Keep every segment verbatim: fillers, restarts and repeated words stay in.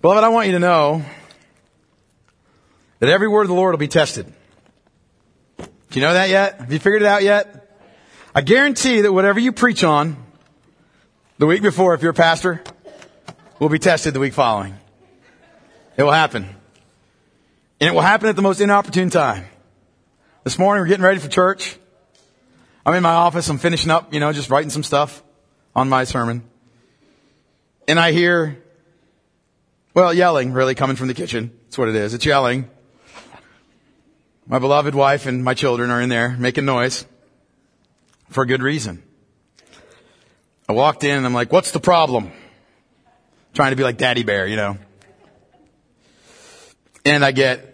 Beloved, I want you to know that every word of the Lord will be tested. Do you know that yet? Have you figured it out yet? I guarantee that whatever you preach on the week before, if you're a pastor, will be tested the week following. It will happen. And it will happen at the most inopportune time. This morning we're getting ready for church. I'm in my office. I'm finishing up, you know, just writing some stuff on my sermon. And I hear, well, yelling really coming from the kitchen. That's what it is. It's yelling. My beloved wife and my children are in there making noise for a good reason. I walked in and I'm like, what's the problem? Trying to be like Daddy Bear, you know. And I get,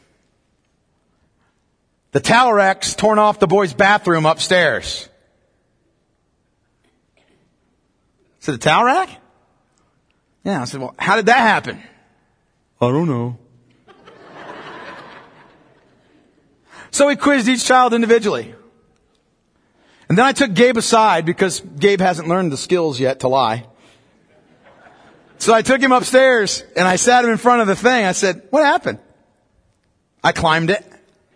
the towel rack's torn off the boys' bathroom upstairs. I said, the towel rack? Yeah, I said, well, how did that happen? I don't know. So we quizzed each child individually. And then I took Gabe aside because Gabe hasn't learned the skills yet to lie. So I took him upstairs and I sat him in front of the thing. I said, what happened? I climbed it.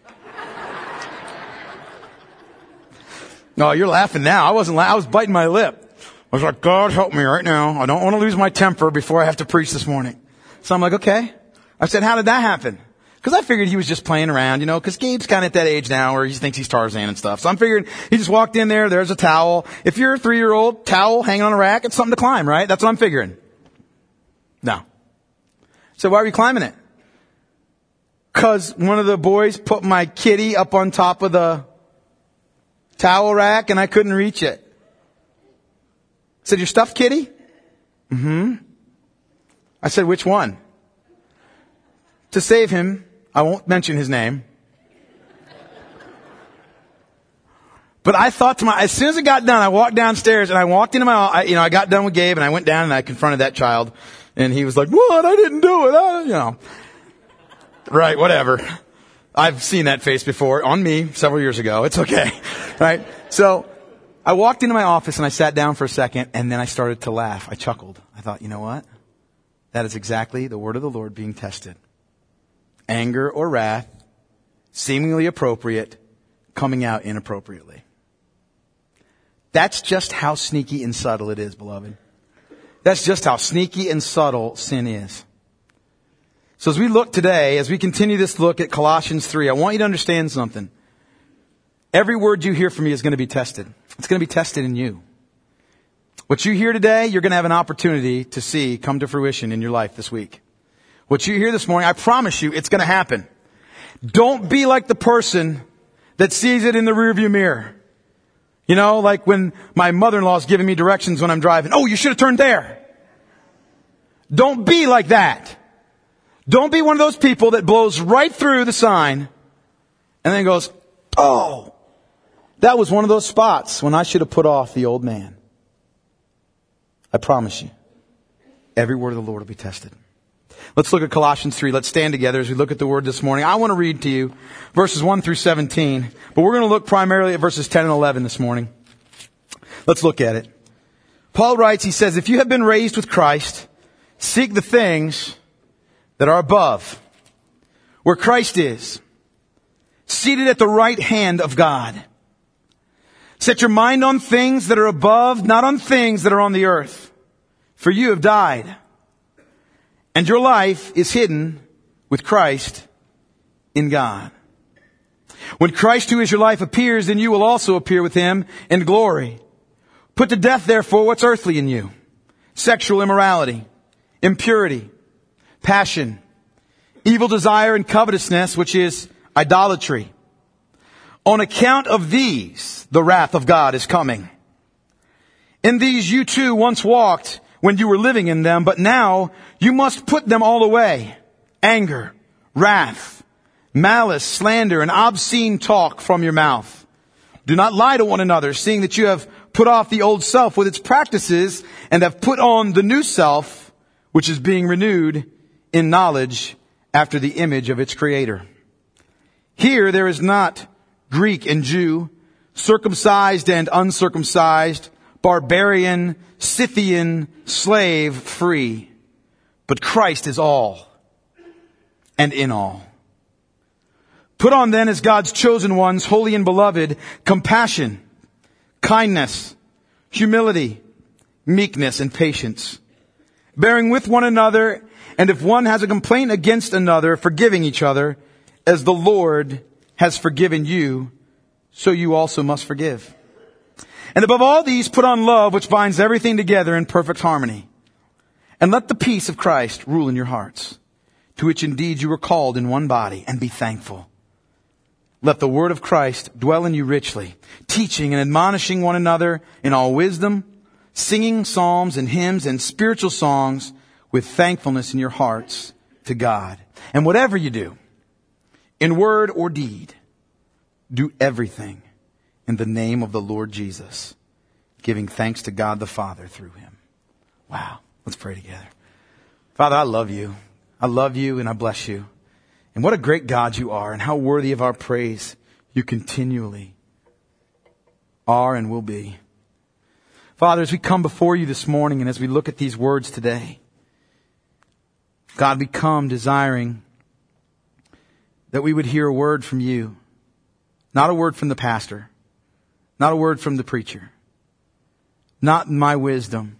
No, you're laughing now. I wasn't laughing. I was biting my lip. I was like, God, help me right now. I don't want to lose my temper before I have to preach this morning. So I'm like, okay. I said, how did that happen? Because I figured he was just playing around, you know, because Gabe's kind of at that age now where he thinks he's Tarzan and stuff. So I'm figuring he just walked in there. There's a towel. If you're a three-year-old, towel hanging on a rack, it's something to climb, right? That's what I'm figuring. No. So why are you climbing it? Because one of the boys put my kitty up on top of the towel rack and I couldn't reach it. I said, your stuffed kitty? Mm-hmm. I said, which one? To save him, I won't mention his name. But I thought to my, as soon as it got done, I walked downstairs and I walked into my, I, you know, I got done with Gabe and I went down and I confronted that child and he was like, what? I didn't do it. I, you know, right. Whatever. I've seen that face before on me several years ago. It's okay. Right. So I walked into my office and I sat down for a second and then I started to laugh. I chuckled. I thought, you know what? That is exactly the word of the Lord being tested. Anger or wrath, seemingly appropriate, coming out inappropriately. That's just how sneaky and subtle it is, beloved. That's just how sneaky and subtle sin is. So as we look today, as we continue this look at Colossians three, I want you to understand something. Every word you hear from me is going to be tested. It's going to be tested in you. What you hear today, you're going to have an opportunity to see come to fruition in your life this week. What you hear this morning, I promise you, it's going to happen. Don't be like the person that sees it in the rearview mirror. You know, like when my mother-in-law's giving me directions when I'm driving. Oh, you should have turned there. Don't be like that. Don't be one of those people that blows right through the sign and then goes, oh, that was one of those spots when I should have put off the old man. I promise you, every word of the Lord will be tested. Let's look at Colossians three. Let's stand together as we look at the word this morning. I want to read to you verses one through seventeen, but we're going to look primarily at verses ten and eleven this morning. Let's look at it. Paul writes, he says, if you have been raised with Christ, seek the things that are above, where Christ is, seated at the right hand of God. Set your mind on things that are above, not on things that are on the earth. For you have died, and your life is hidden with Christ in God. When Christ, who is your life, appears, then you will also appear with him in glory. Put to death, therefore, what's earthly in you: sexual immorality, impurity, passion, evil desire, and covetousness, which is idolatry. On account of these, the wrath of God is coming. In these you too once walked when you were living in them, but now you must put them all away: anger, wrath, malice, slander, and obscene talk from your mouth. Do not lie to one another, seeing that you have put off the old self with its practices and have put on the new self, which is being renewed in knowledge after the image of its creator. Here there is not Greek and Jew, circumcised and uncircumcised, barbarian, Scythian, slave, free. but Christ is all and in all. Put on then as God's chosen ones, holy and beloved, compassion, kindness, humility, meekness, and patience, bearing with one another, and if one has a complaint against another, forgiving each other, as the Lord has forgiven you, so you also must forgive. And above all these, put on love, which binds everything together in perfect harmony. And let the peace of Christ rule in your hearts, to which indeed you were called in one body, and be thankful. Let the word of Christ dwell in you richly, teaching and admonishing one another in all wisdom, singing psalms and hymns and spiritual songs with thankfulness in your hearts to God. And whatever you do, in word or deed, do everything in the name of the Lord Jesus, giving thanks to God the Father through him. Wow. Let's pray together. Father, I love you. I love you and I bless you. And what a great God you are, and how worthy of our praise you continually are and will be. Father, as we come before you this morning and as we look at these words today, God, we come desiring that we would hear a word from you, not a word from the pastor, not a word from the preacher, not in my wisdom,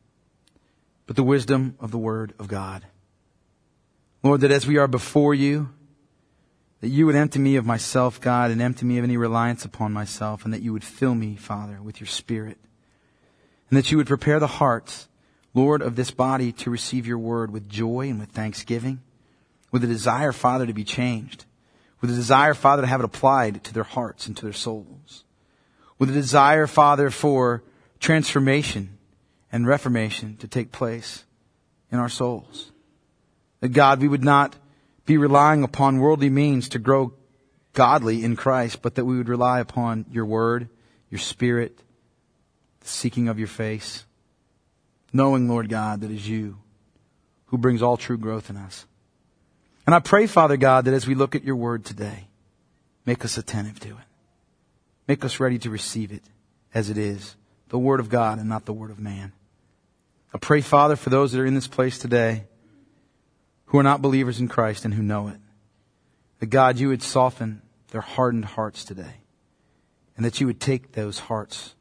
but the wisdom of the Word of God. Lord, that as we are before you, that you would empty me of myself, God, and empty me of any reliance upon myself, and that you would fill me, Father, with your Spirit. And that you would prepare the hearts, Lord, of this body to receive your word with joy and with thanksgiving, with a desire, Father, to be changed, with a desire, Father, to have it applied to their hearts and to their souls, with a desire, Father, for transformation and reformation to take place in our souls. That God, we would not be relying upon worldly means to grow godly in Christ, but that we would rely upon your word, your Spirit, the seeking of your face, knowing, Lord God, that it is you who brings all true growth in us. And I pray, Father God, that as we look at your word today, make us attentive to it. Make us ready to receive it as it is, the word of God and not the word of man. I pray, Father, for those that are in this place today who are not believers in Christ and who know it, that God, you would soften their hardened hearts today, and that you would take those hearts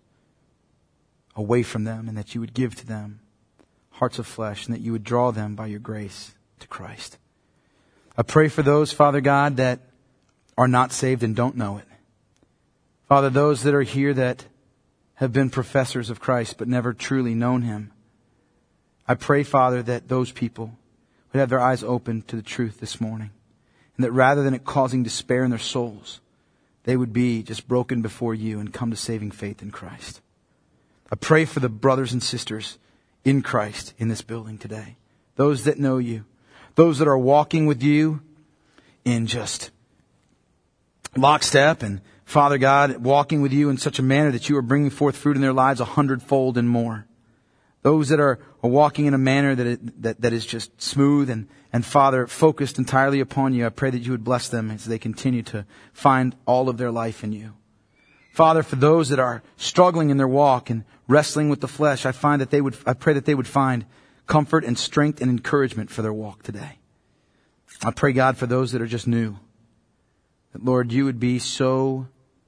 away from them, and that you would give to them hearts of flesh, and that you would draw them by your grace to Christ. I pray for those, Father God, that are not saved and don't know it. Father, those that are here that have been professors of Christ but never truly known him, I pray, Father, that those people would have their eyes open to the truth this morning, and that rather than it causing despair in their souls, they would be just broken before you and come to saving faith in Christ. I pray for the brothers and sisters in Christ in this building today, those that know you, those that are walking with you in just lockstep, and Father God, walking with you in such a manner that you are bringing forth fruit in their lives a hundredfold and more. Those that are, are walking in a manner that, it, that that is just smooth and, and Father, focused entirely upon you. I pray that you would bless them as they continue to find all of their life in you. Father, for those that are struggling in their walk and wrestling with the flesh, I find that they would, I pray that they would find comfort and strength and encouragement for their walk today. I pray, God, for those that are just new, that Lord, you would be so,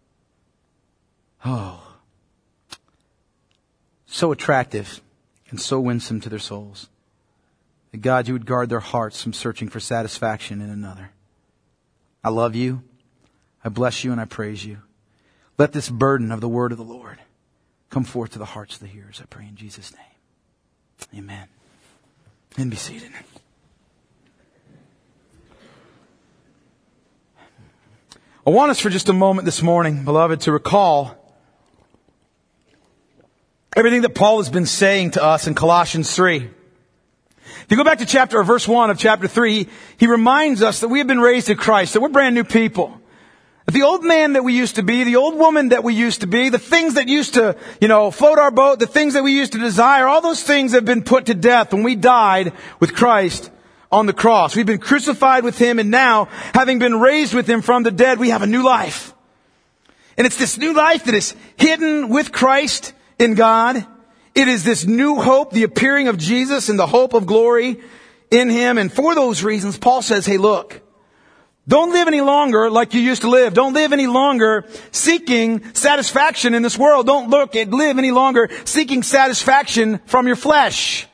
oh, so attractive and so winsome to their souls, that God, you would guard their hearts from searching for satisfaction in another. I love you. I bless you and I praise you. Let this burden of the word of the Lord come forth to the hearts of the hearers, I pray in Jesus' name. Amen. And be seated. I want us for just a moment this morning, beloved, to recall everything that Paul has been saying to us in Colossians three. If you go back to chapter or verse one of chapter three, he, he reminds us that we have been raised in Christ, that we're brand new people. That the old man that we used to be, the old woman that we used to be, the things that used to, you know, float our boat, the things that we used to desire, all those things have been put to death when we died with Christ on the cross. We've been crucified with him, and now, having been raised with him from the dead, we have a new life. And it's this new life that is hidden with Christ in God. It is this new hope, the appearing of Jesus and the hope of glory in him. And for those reasons, Paul says, hey, look, don't live any longer like you used to live. Don't live any longer seeking satisfaction in this world. Don't look at live any longer seeking satisfaction from your flesh.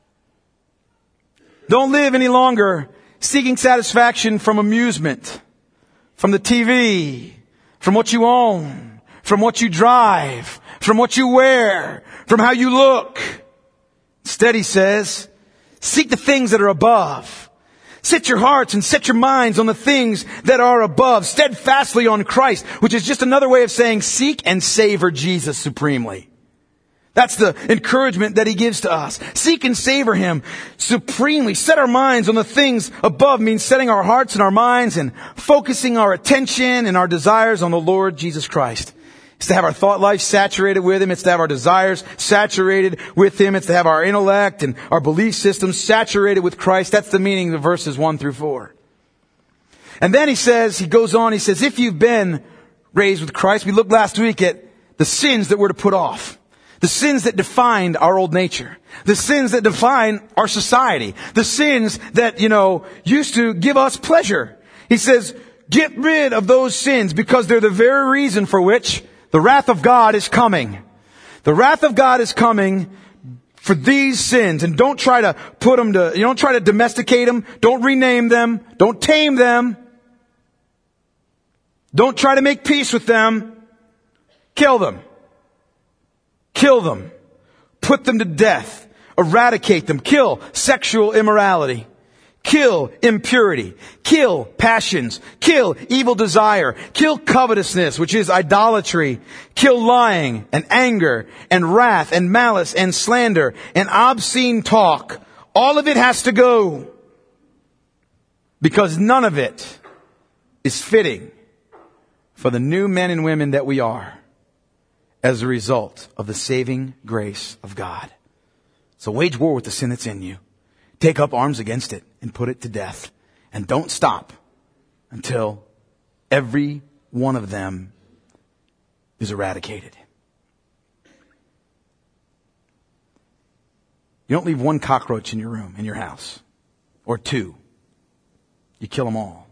Don't live any longer seeking satisfaction from amusement, from the T V, from what you own, from what you drive, from what you wear, from how you look. Instead, he says, seek the things that are above. Set your hearts and set your minds on the things that are above, steadfastly on Christ, which is just another way of saying seek and savor Jesus supremely. That's the encouragement that he gives to us. Seek and savor him supremely. Set our minds on the things above means setting our hearts and our minds and focusing our attention and our desires on the Lord Jesus Christ. It's to have our thought life saturated with him. It's to have our desires saturated with him. It's to have our intellect and our belief systems saturated with Christ. That's the meaning of verses one through four. And then he says, he goes on, he says, if you've been raised with Christ, we looked last week at the sins that we're to put off. The sins that defined our old nature. The sins that define our society. The sins that, you know, used to give us pleasure. He says, get rid of those sins because they're the very reason for which the wrath of God is coming. The wrath of God is coming for these sins. And don't try to put them to, you don't try to domesticate them. Don't rename them. Don't tame them. Don't try to make peace with them. Kill them. Kill them. Put them to death. Eradicate them. Kill sexual immorality. Kill impurity. Kill passions. Kill evil desire. Kill covetousness, which is idolatry. Kill lying and anger and wrath and malice and slander and obscene talk. All of it has to go. Because none of it is fitting for the new men and women that we are as a result of the saving grace of God. So wage war with the sin that's in you. Take up arms against it and put it to death. And don't stop until every one of them is eradicated. You don't leave one cockroach in your room, in your house, or two. You kill them all.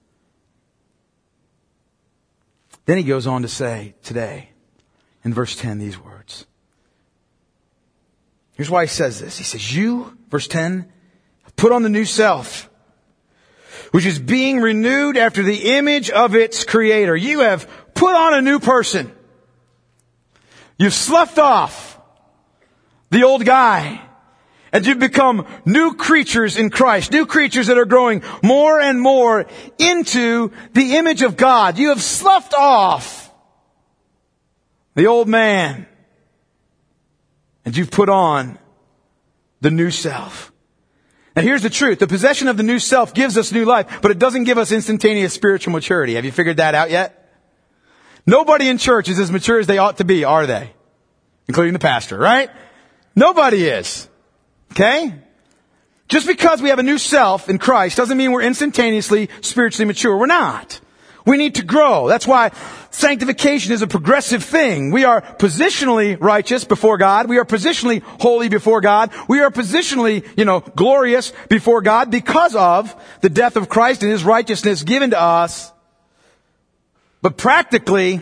Then he goes on to say today, in verse ten, these words. Here's why he says this. He says, you, verse ten, put on the new self, which is being renewed after the image of its creator. You have put on a new person. You've sloughed off the old guy. And you've become new creatures in Christ. New creatures that are growing more and more into the image of God. You have sloughed off the old man. And you've put on the new self. Now here's the truth. The possession of the new self gives us new life, but it doesn't give us instantaneous spiritual maturity. Have you figured that out yet? Nobody in church is as mature as they ought to be, are they? Including the pastor, right? Nobody is. Okay? Just because we have a new self in Christ doesn't mean we're instantaneously spiritually mature. We're not. We need to grow. That's why sanctification is a progressive thing. We are positionally righteous before God. We are positionally holy before God. We are positionally, you know, glorious before God because of the death of Christ and His righteousness given to us. But practically,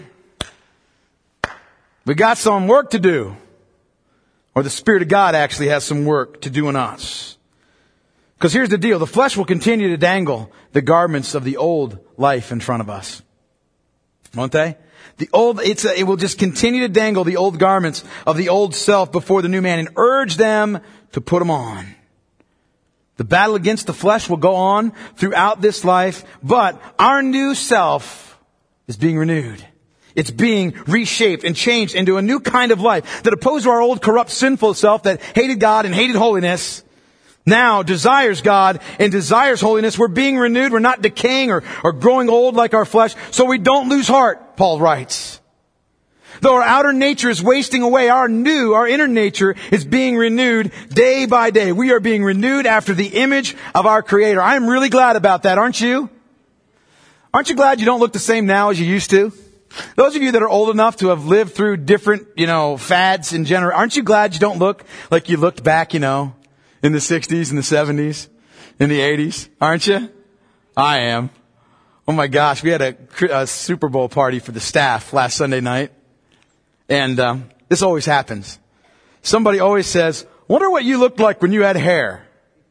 we got some work to do. Or the Spirit of God actually has some work to do in us. Because here's the deal. The flesh will continue to dangle the garments of the old life in front of us. Won't they? The old, it's a, it will just continue to dangle the old garments of the old self before the new man and urge them to put them on. The battle against the flesh will go on throughout this life, but our new self is being renewed. It's being reshaped and changed into a new kind of life that opposed to our old corrupt sinful self that hated God and hated holiness. Now desires God and desires holiness. We're being renewed. We're not decaying or, or growing old like our flesh. So we don't lose heart, Paul writes. Though our outer nature is wasting away, our new, our inner nature is being renewed day by day. We are being renewed after the image of our Creator. I'm really glad about that, aren't you? Aren't you glad you don't look the same now as you used to? Those of you that are old enough to have lived through different, you know, fads and genera, aren't you glad you don't look like you looked back, you know, in the sixties and the seventies? in the eighties, aren't you? I am. Oh my gosh, we had a, a Super Bowl party for the staff last Sunday night. And um, this always happens. Somebody always says, wonder what you looked like when you had hair.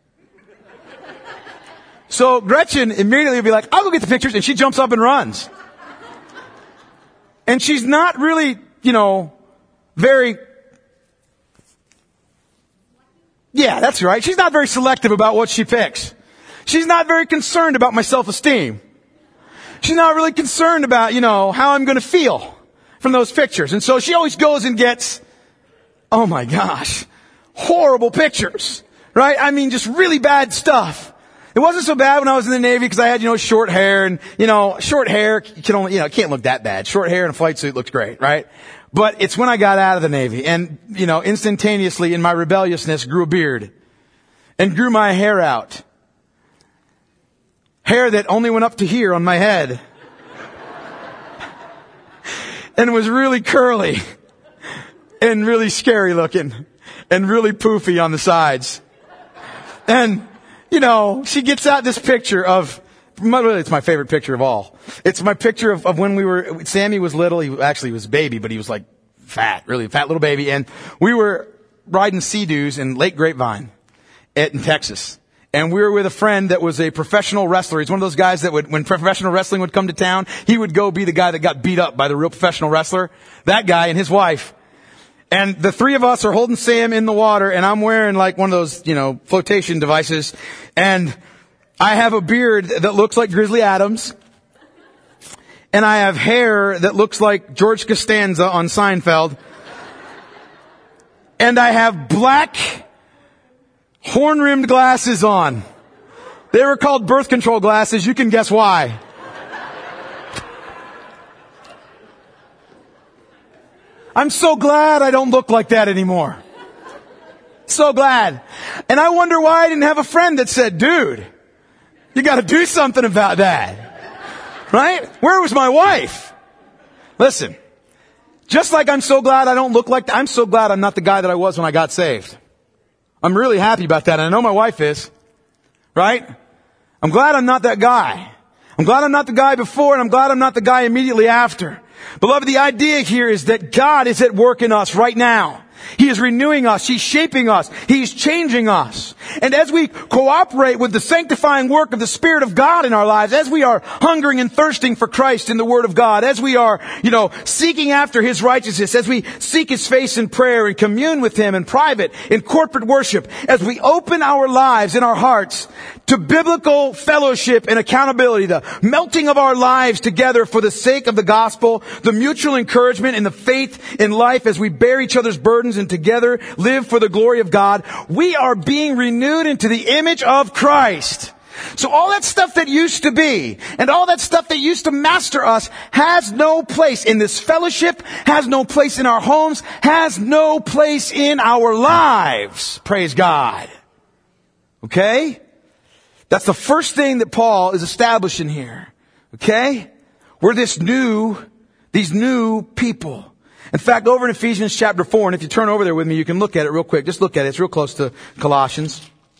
So Gretchen immediately will be like, I'll go get the pictures. And she jumps up and runs. And she's not really, you know, very... Yeah, that's right. She's not very selective about what she picks. She's not very concerned about my self-esteem. She's not really concerned about, you know, how I'm going to feel from those pictures. And so she always goes and gets, oh my gosh, horrible pictures, right? I mean, just really bad stuff. It wasn't so bad when I was in the Navy because I had, you know, short hair and, you know, short hair can only, you know, it can't look that bad. Short hair in a flight suit looks great, right? But it's when I got out of the Navy and, you know, instantaneously in my rebelliousness grew a beard and grew my hair out. Hair that only went up to here on my head. And was really curly. And really scary looking. And really poofy on the sides. And, you know, she gets out this picture of, it's my favorite picture of all. It's my picture of, of when we were, Sammy was little. He actually was a baby, but he was like fat, really fat little baby. And we were riding Sea-Doos in Lake Grapevine at, in Texas. And we were with a friend that was a professional wrestler. He's one of those guys that would, when professional wrestling would come to town, he would go be the guy that got beat up by the real professional wrestler. That guy and his wife. And the three of us are holding Sam in the water, and I'm wearing like one of those, you know, flotation devices. And I have a beard that looks like Grizzly Adams. And I have hair that looks like George Costanza on Seinfeld. And I have black horn-rimmed glasses on. They were called birth control glasses. You can guess why. I'm so glad I don't look like that anymore. So glad. And I wonder why I didn't have a friend that said, dude, you got to do something about that. Right? Where was my wife? Listen, just like I'm so glad I don't look like that, I'm so glad I'm not the guy that I was when I got saved. I'm really happy about that. And I know my wife is. Right? I'm glad I'm not that guy. I'm glad I'm not the guy before, and I'm glad I'm not the guy immediately after. Beloved, the idea here is that God is at work in us right now. He is renewing us. He's shaping us. He's changing us. And as we cooperate with the sanctifying work of the Spirit of God in our lives, as we are hungering and thirsting for Christ in the Word of God, as we are, you know, seeking after His righteousness, as we seek His face in prayer and commune with Him in private, in corporate worship, as we open our lives and our hearts to biblical fellowship and accountability, the melting of our lives together for the sake of the gospel, the mutual encouragement and the faith in life as we bear each other's burdens and together live for the glory of God, we are being renewed into the image of Christ. So all that stuff that used to be and all that stuff that used to master us has no place in this fellowship, has no place in our homes, has no place in our lives. Praise God. Okay? That's the first thing that Paul is establishing here. Okay? We're this new, these new people. In fact, over in Ephesians chapter four, and if you turn over there with me, you can look at it real quick. Just look at it. It's real close to Colossians.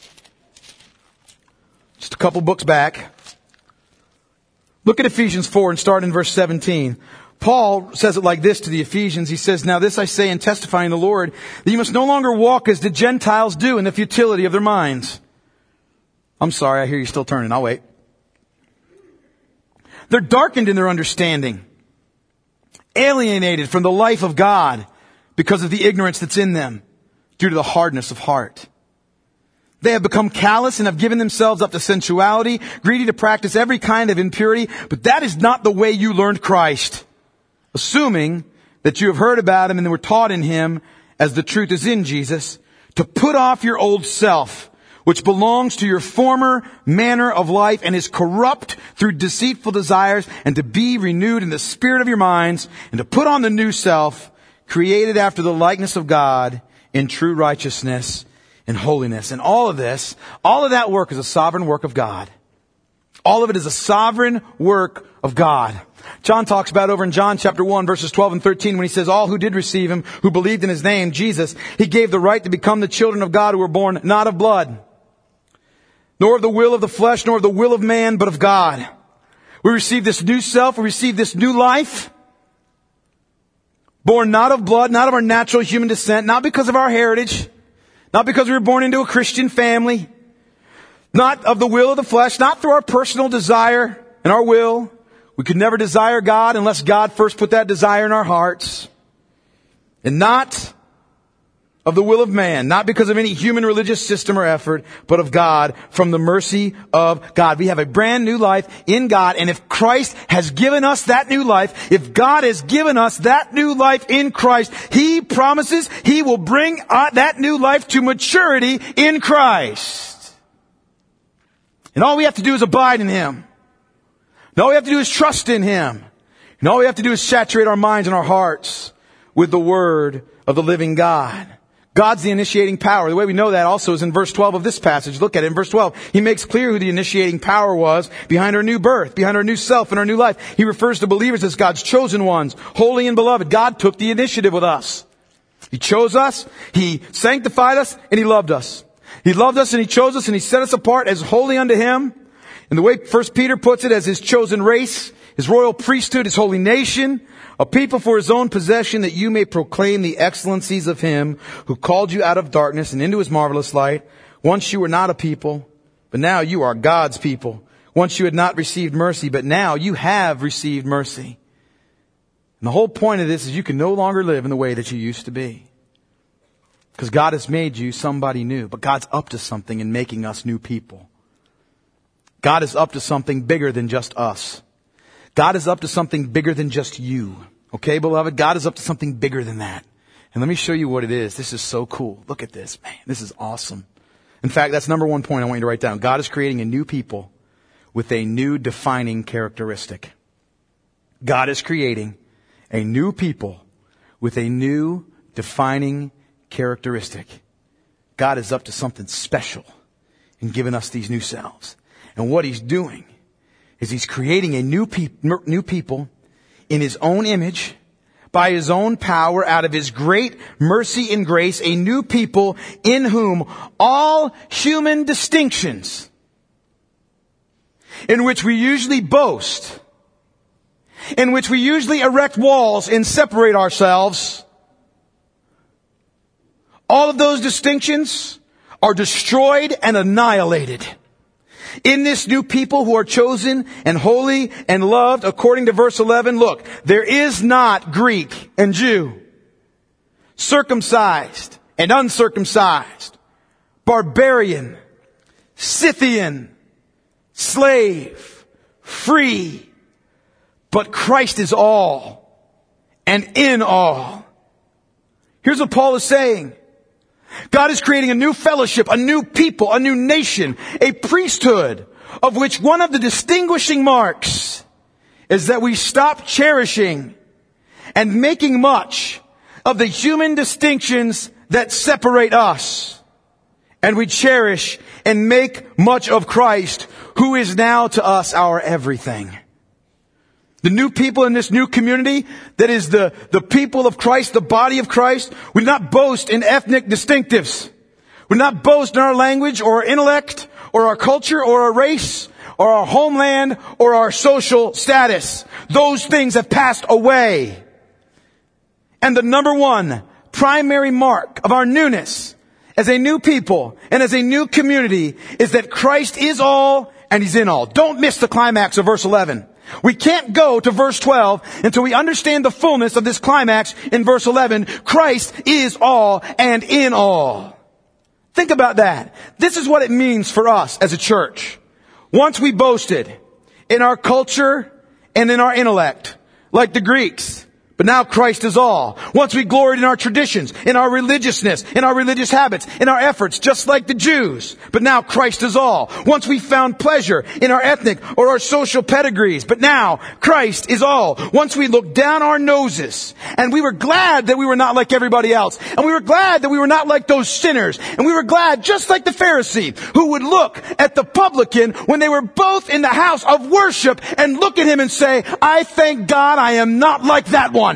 Just a couple books back. Look at Ephesians four and start in verse seventeen. Paul says it like this to the Ephesians. He says, "Now this I say and testify in the Lord, that you must no longer walk as the Gentiles do in the futility of their minds." I'm sorry, I hear you still turning. I'll wait. "They're darkened in their understanding, alienated from the life of God because of the ignorance that's in them due to the hardness of heart. They have become callous and have given themselves up to sensuality, greedy to practice every kind of impurity. But that is not the way you learned Christ, assuming that you have heard about Him and were taught in Him as the truth is in Jesus, to put off your old self, which belongs to your former manner of life and is corrupt through deceitful desires, and to be renewed in the spirit of your minds, and to put on the new self, created after the likeness of God in true righteousness and holiness." And all of this, all of that work is a sovereign work of God. All of it is a sovereign work of God. John talks about over in John chapter one, verses twelve and thirteen, when he says, "All who did receive Him, who believed in His name, Jesus, He gave the right to become the children of God, who were born not of blood, nor of the will of the flesh, nor of the will of man, but of God. We receive this new self, we receive this new life, born not of blood, not of our natural human descent, not because of our heritage, not because we were born into a Christian family, not of the will of the flesh, not through our personal desire and our will. We could never desire God unless God first put that desire in our hearts. And not of the will of man, not because of any human religious system or effort, but of God, from the mercy of God. We have a brand new life in God, and if Christ has given us that new life, if God has given us that new life in Christ, He promises He will bring uh, that new life to maturity in Christ. And all we have to do is abide in Him. And all we have to do is trust in Him. And all we have to do is saturate our minds and our hearts with the Word of the living God. God's the initiating power. The way we know that also is in verse twelve of this passage. Look at it in verse twelve. He makes clear who the initiating power was behind our new birth, behind our new self and our new life. He refers to believers as God's chosen ones, holy and beloved. God took the initiative with us. He chose us, He sanctified us, and He loved us. He loved us and He chose us and He set us apart as holy unto Him. And the way First Peter puts it, as His chosen race, His royal priesthood, His holy nation, a people for His own possession, that you may proclaim the excellencies of Him who called you out of darkness and into His marvelous light. Once you were not a people, but now you are God's people. Once you had not received mercy, but now you have received mercy. And the whole point of this is you can no longer live in the way that you used to be. Because God has made you somebody new. But God's up to something in making us new people. God is up to something bigger than just us. God is up to something bigger than just you. Okay, beloved? God is up to something bigger than that. And let me show you what it is. This is so cool. Look at this, man. This is awesome. In fact, that's number one point I want you to write down. God is creating a new people with a new defining characteristic. God is creating a new people with a new defining characteristic. God is up to something special in giving us these new selves. And what He's doing is He's creating a new, pe- new people in His own image, by His own power, out of His great mercy and grace, a new people in whom all human distinctions, in which we usually boast, in which we usually erect walls and separate ourselves, all of those distinctions are destroyed and annihilated. In this new people who are chosen and holy and loved, according to verse eleven, look, there is not Greek and Jew, circumcised and uncircumcised, barbarian, Scythian, slave, free, but Christ is all and in all. Here's what Paul is saying. God is creating a new fellowship, a new people, a new nation, a priesthood, of which one of the distinguishing marks is that we stop cherishing and making much of the human distinctions that separate us. And we cherish and make much of Christ, who is now to us our everything. The new people in this new community that is the, the people of Christ, the body of Christ, we do not boast in ethnic distinctives. We do not boast in our language or our intellect or our culture or our race or our homeland or our social status. Those things have passed away. And the number one primary mark of our newness as a new people and as a new community is that Christ is all and He's in all. Don't miss the climax of verse eleven. We can't go to verse twelve until we understand the fullness of this climax in verse eleven. Christ is all and in all. Think about that. This is what it means for us as a church. Once we boasted in our culture and in our intellect, like the Greeks. But now Christ is all. Once we gloried in our traditions, in our religiousness, in our religious habits, in our efforts, just like the Jews. But now Christ is all. Once we found pleasure in our ethnic or our social pedigrees. But now Christ is all. Once we looked down our noses and we were glad that we were not like everybody else. And we were glad that we were not like those sinners. And we were glad, just like the Pharisee, who would look at the publican when they were both in the house of worship and look at him and say, I thank God I am not like that one.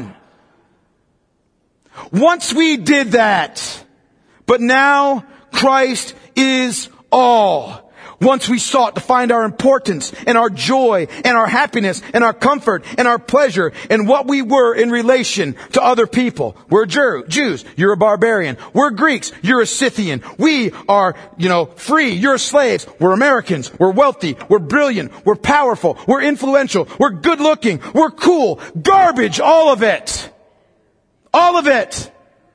Once we did that, but now Christ is all. Once we sought to find our importance and our joy and our happiness and our comfort and our pleasure in what we were in relation to other people. We're Jews. You're a barbarian. We're Greeks. You're a Scythian. We are, you know, free. You're slaves. We're Americans. We're wealthy. We're brilliant. We're powerful. We're influential. We're good looking. We're cool. Garbage. All of it. All of it.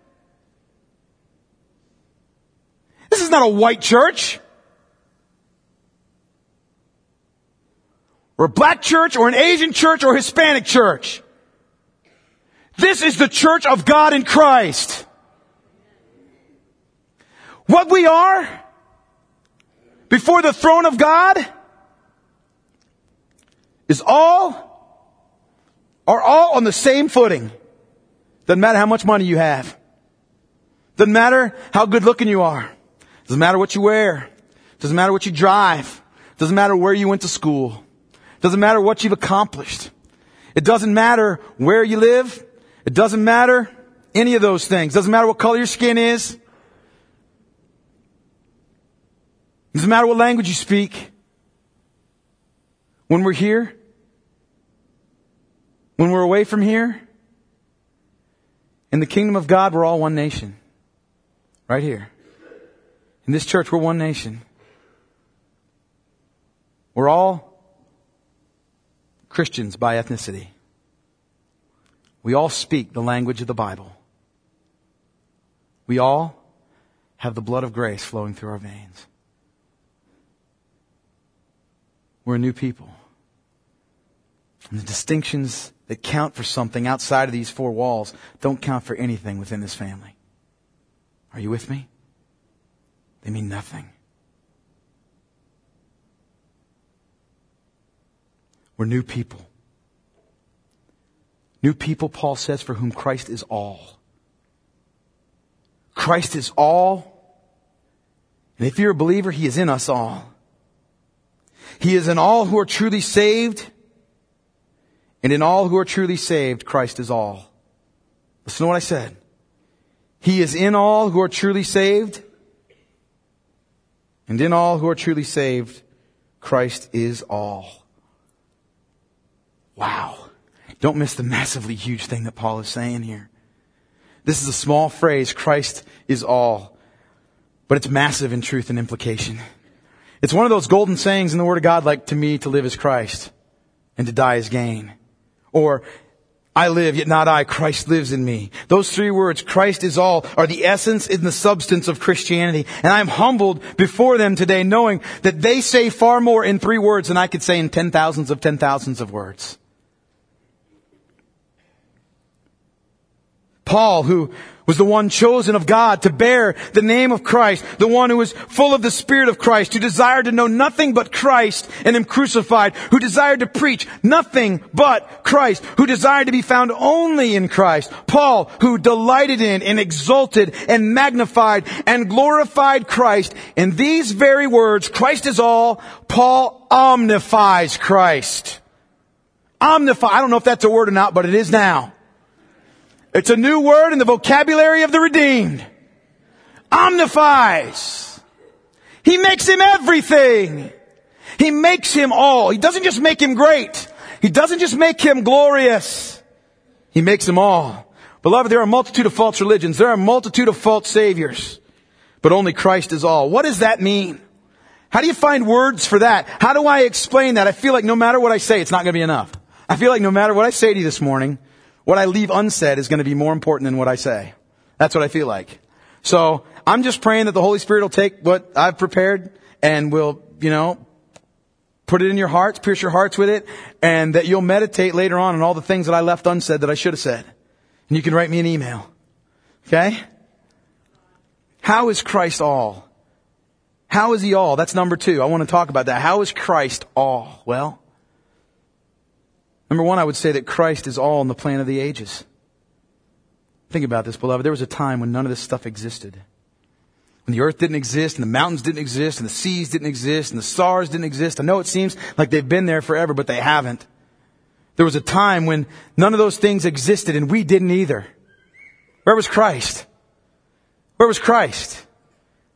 This is not a white church. Or a black church, or an Asian church, or a Hispanic church. This is the church of God in Christ. What we are before the throne of God is all, are all on the same footing. Doesn't matter how much money you have. Doesn't matter how good looking you are. Doesn't matter what you wear. Doesn't matter what you drive. Doesn't matter where you went to school. Doesn't matter what you've accomplished. It doesn't matter where you live. It doesn't matter any of those things. Doesn't matter what color your skin is. Doesn't matter what language you speak. When we're here, when we're away from here, in the kingdom of God, we're all one nation. Right here. In this church, we're one nation. We're all Christians by ethnicity. We all speak the language of the Bible. We all have the blood of grace flowing through our veins. We're a new people. And the distinctions that count for something outside of these four walls don't count for anything within this family. Are you with me? They mean nothing. We're new people. New people, Paul says, for whom Christ is all. Christ is all. And if you're a believer, He is in us all. He is in all who are truly saved. And in all who are truly saved, Christ is all. Listen to what I said. He is in all who are truly saved. And in all who are truly saved, Christ is all. Wow. Don't miss the massively huge thing that Paul is saying here. This is a small phrase, Christ is all. But it's massive in truth and implication. It's one of those golden sayings in the Word of God, like, to me to live is Christ and to die is gain. Or, I live, yet not I, Christ lives in me. Those three words, Christ is all, are the essence and the substance of Christianity. And I'm humbled before them today, knowing that they say far more in three words than I could say in ten thousands of ten thousands of words. Paul, who was the one chosen of God to bear the name of Christ, the one who was full of the Spirit of Christ, who desired to know nothing but Christ and Him crucified, who desired to preach nothing but Christ, who desired to be found only in Christ. Paul, who delighted in and exalted and magnified and glorified Christ. In these very words, Christ is all, Paul omnifies Christ. Omnify. I don't know if that's a word or not, but it is now. It's a new word in the vocabulary of the redeemed. Omnifies. He makes Him everything. He makes Him all. He doesn't just make Him great. He doesn't just make Him glorious. He makes Him all. Beloved, there are a multitude of false religions. There are a multitude of false saviors. But only Christ is all. What does that mean? How do you find words for that? How do I explain that? I feel like no matter what I say, it's not going to be enough. I feel like no matter what I say to you this morning, what I leave unsaid is going to be more important than what I say. That's what I feel like. So I'm just praying that the Holy Spirit will take what I've prepared and will, you know, put it in your hearts, pierce your hearts with it, and that you'll meditate later on on all the things that I left unsaid that I should have said. And you can write me an email. Okay? How is Christ all? How is He all? That's number two. I want to talk about that. How is Christ all? Well, number one, I would say that Christ is all in the plan of the ages. Think about this, beloved. There was a time when none of this stuff existed. When the earth didn't exist, and the mountains didn't exist, and the seas didn't exist, and the stars didn't exist. I know it seems like they've been there forever, but they haven't. There was a time when none of those things existed, and we didn't either. Where was Christ? Where was Christ?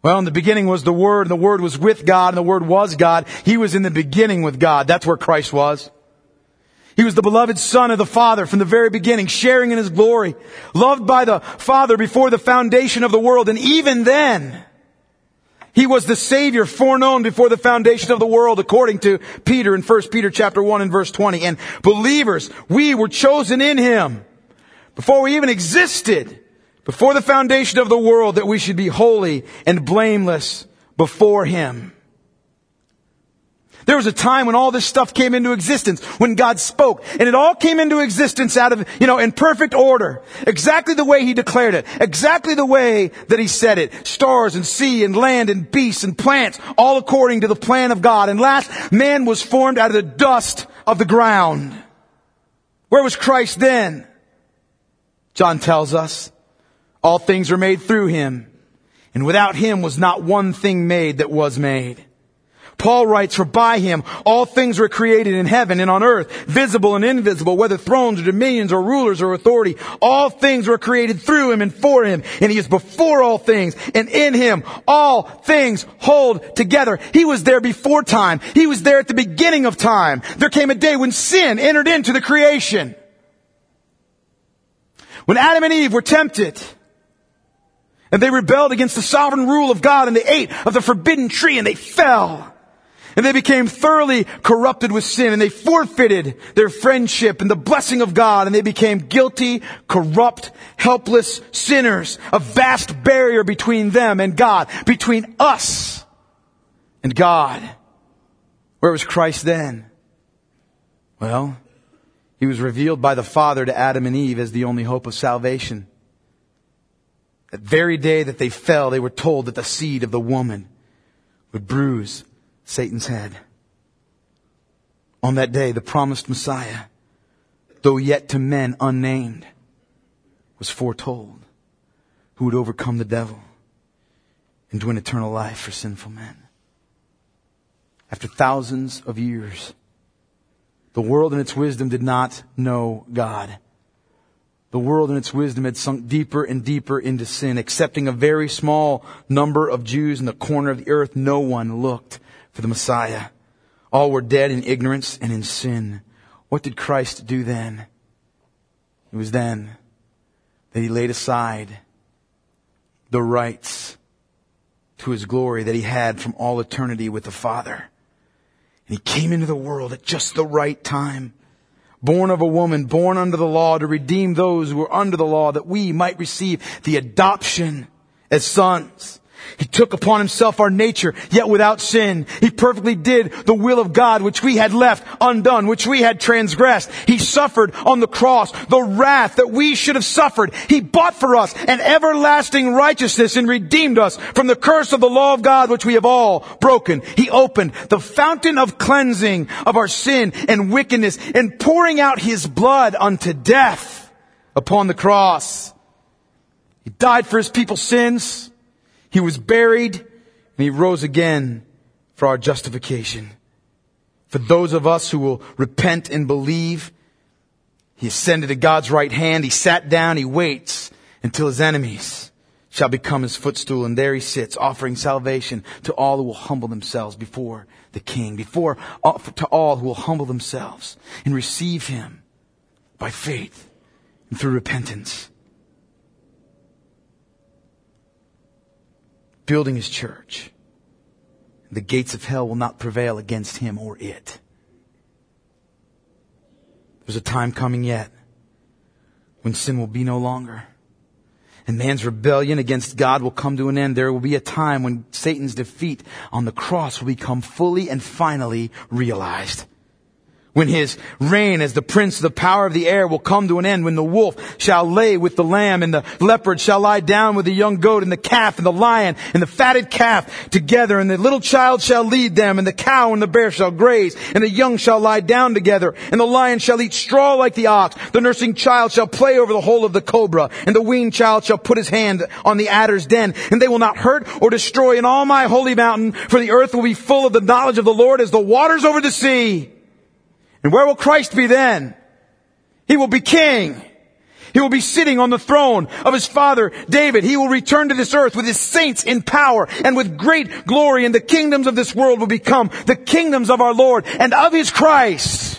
Well, in the beginning was the Word, and the Word was with God, and the Word was God. He was in the beginning with God. That's where Christ was. He was the beloved Son of the Father from the very beginning, sharing in His glory, loved by the Father before the foundation of the world. And even then, He was the Savior foreknown before the foundation of the world, according to Peter in First Peter chapter one and verse twenty. And believers, we were chosen in Him before we even existed, before the foundation of the world, that we should be holy and blameless before Him. There was a time when all this stuff came into existence, when God spoke, and it all came into existence out of, you know, in perfect order. Exactly the way He declared it. Exactly the way that He said it. Stars and sea and land and beasts and plants, all according to the plan of God. And last, man was formed out of the dust of the ground. Where was Christ then? John tells us, all things were made through Him, and without Him was not one thing made that was made. Paul writes, for by Him all things were created in heaven and on earth, visible and invisible, whether thrones or dominions or rulers or authority. All things were created through Him and for Him, and He is before all things, and in Him all things hold together. He was there before time. He was there at the beginning of time. There came a day when sin entered into the creation. When Adam and Eve were tempted, and they rebelled against the sovereign rule of God, and they ate of the forbidden tree, and they fell. And they became thoroughly corrupted with sin, and they forfeited their friendship and the blessing of God, and they became guilty, corrupt, helpless sinners. A vast barrier between them and God, between us and God. Where was Christ then? Well, He was revealed by the Father to Adam and Eve as the only hope of salvation. That very day that they fell, they were told that the seed of the woman would bruise Satan's head. On that day, the promised Messiah, though yet to men unnamed, was foretold, who would overcome the devil and win eternal life for sinful men. After thousands of years, the world in its wisdom did not know God. The world in its wisdom had sunk deeper and deeper into sin. Excepting a very small number of Jews in the corner of the earth, no one looked for the Messiah. All were dead in ignorance and in sin. What did Christ do then? It was then that He laid aside the rights to His glory that He had from all eternity with the Father. And He came into the world at just the right time. Born of a woman, born under the law, to redeem those who were under the law, that we might receive the adoption as sons. He took upon Himself our nature, yet without sin. He perfectly did the will of God, which we had left undone, which we had transgressed. He suffered on the cross the wrath that we should have suffered. He bought for us an everlasting righteousness and redeemed us from the curse of the law of God, which we have all broken. He opened the fountain of cleansing of our sin and wickedness, and pouring out His blood unto death upon the cross. He died for His people's sins. He was buried, and He rose again for our justification. For those of us who will repent and believe, He ascended to God's right hand. He sat down. He waits until His enemies shall become His footstool. And there He sits, offering salvation to all who will humble themselves before the King, before to all who will humble themselves and receive Him by faith and through repentance. Building His church. The gates of hell will not prevail against Him or it. There's a time coming yet when sin will be no longer. And man's rebellion against God will come to an end. There will be a time when Satan's defeat on the cross will become fully and finally realized. When his reign as the prince of the power of the air will come to an end, when the wolf shall lay with the lamb, and the leopard shall lie down with the young goat, and the calf and the lion and the fatted calf together, and the little child shall lead them, and the cow and the bear shall graze, and the young shall lie down together, and the lion shall eat straw like the ox. The nursing child shall play over the hole of the cobra, and the weaned child shall put his hand on the adder's den, and they will not hurt or destroy in all my holy mountain, for the earth will be full of the knowledge of the Lord as the waters over the sea. And where will Christ be then? He will be king. He will be sitting on the throne of his father David. He will return to this earth with his saints in power and with great glory, and the kingdoms of this world will become the kingdoms of our Lord and of his Christ.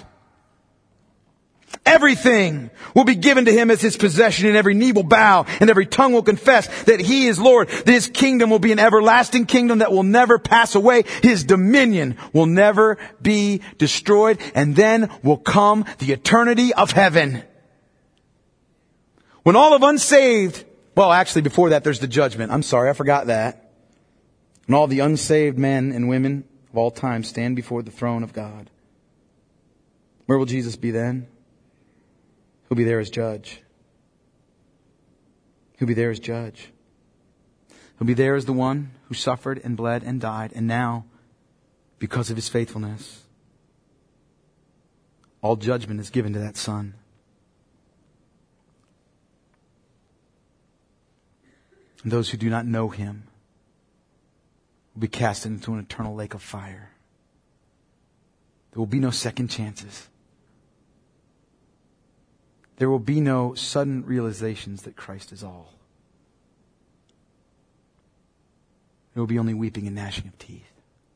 Everything will be given to him as his possession, and every knee will bow and every tongue will confess that he is Lord. His kingdom will be an everlasting kingdom that will never pass away. His dominion will never be destroyed. And then will come the eternity of heaven. When all of unsaved, well, actually before that there's the judgment. I'm sorry, I forgot that. When all the unsaved men and women of all time stand before the throne of God. Where will Jesus be then? He'll be there as judge. He'll be there as judge. He'll be there as the one who suffered and bled and died. And now, because of his faithfulness, all judgment is given to that Son. And those who do not know him will be cast into an eternal lake of fire. There will be no second chances. There will be no sudden realizations that Christ is all. There will be only weeping and gnashing of teeth.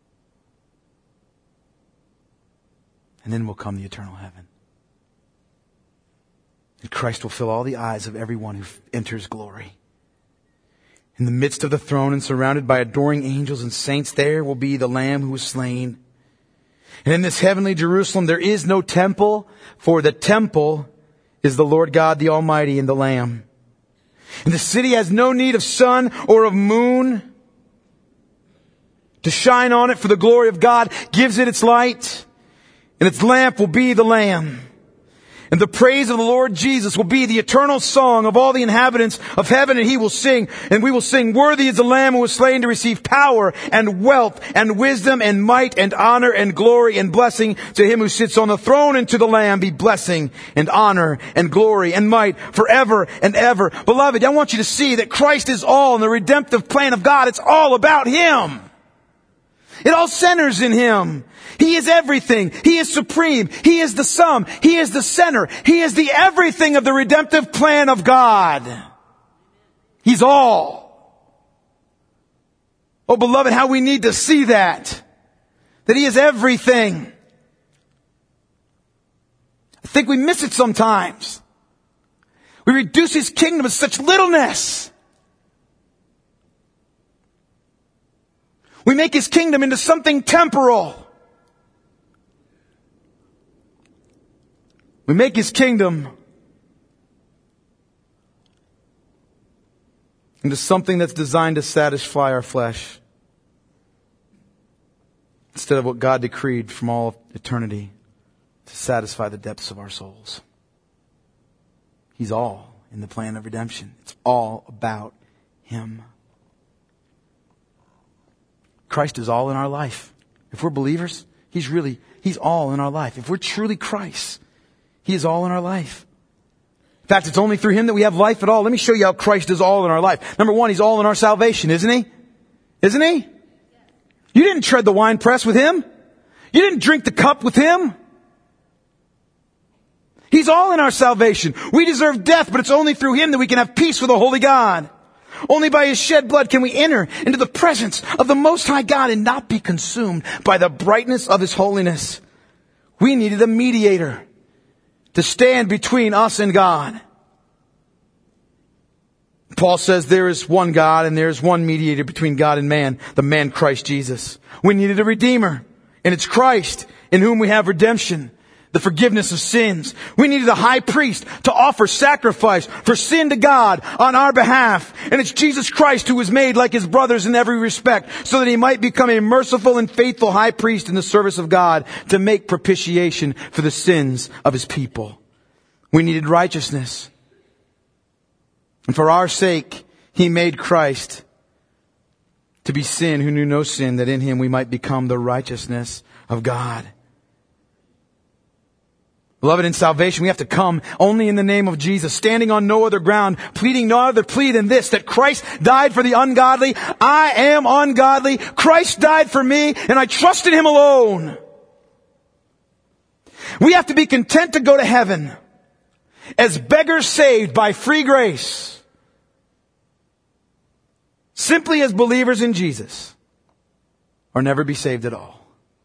And then will come the eternal heaven. And Christ will fill all the eyes of everyone who enters glory. In the midst of the throne and surrounded by adoring angels and saints, there will be the Lamb who was slain. And in this heavenly Jerusalem, there is no temple, for the temple is the Lord God, the Almighty, and the Lamb. And the city has no need of sun or of moon to shine on it, for the glory of God gives it its light, and its lamp will be the Lamb. And the praise of the Lord Jesus will be the eternal song of all the inhabitants of heaven, and he will sing, and we will sing, worthy is the Lamb who was slain to receive power and wealth and wisdom and might and honor and glory and blessing. To him who sits on the throne and to the Lamb be blessing and honor and glory and might forever and ever. Beloved, I want you to see that Christ is all in the redemptive plan of God. It's all about him. It all centers in him. He is everything. He is supreme. He is the sum. He is the center. He is the everything of the redemptive plan of God. He's all. Oh, beloved, how we need to see that. That he is everything. I think we miss it sometimes. We reduce his kingdom to such littleness. We make his kingdom into something temporal. We make his kingdom into something that's designed to satisfy our flesh, instead of what God decreed from all eternity to satisfy the depths of our souls. He's all in the plan of redemption. It's all about him. Christ is all in our life. If we're believers, he's really, he's all in our life. If we're truly Christ, he is all in our life. In fact, it's only through him that we have life at all. Let me show you how Christ is all in our life. Number one, he's all in our salvation, isn't he? Isn't he? You didn't tread the winepress with him. You didn't drink the cup with him. He's all in our salvation. We deserve death, but it's only through him that we can have peace with the Holy God. Only by his shed blood can we enter into the presence of the Most High God and not be consumed by the brightness of his holiness. We needed a mediator to stand between us and God. Paul says there is one God and there is one mediator between God and man, the man Christ Jesus. We needed a redeemer, and it's Christ in whom we have redemption, the forgiveness of sins. We needed a high priest to offer sacrifice for sin to God on our behalf. And it's Jesus Christ who was made like his brothers in every respect, so that he might become a merciful and faithful high priest in the service of God to make propitiation for the sins of his people. We needed righteousness. And for our sake, he made Christ to be sin who knew no sin, that in him we might become the righteousness of God. Beloved, in salvation, we have to come only in the name of Jesus, standing on no other ground, pleading no other plea than this, that Christ died for the ungodly. I am ungodly. Christ died for me, and I trust in him alone. We have to be content to go to heaven as beggars saved by free grace, simply as believers in Jesus, or never be saved at all.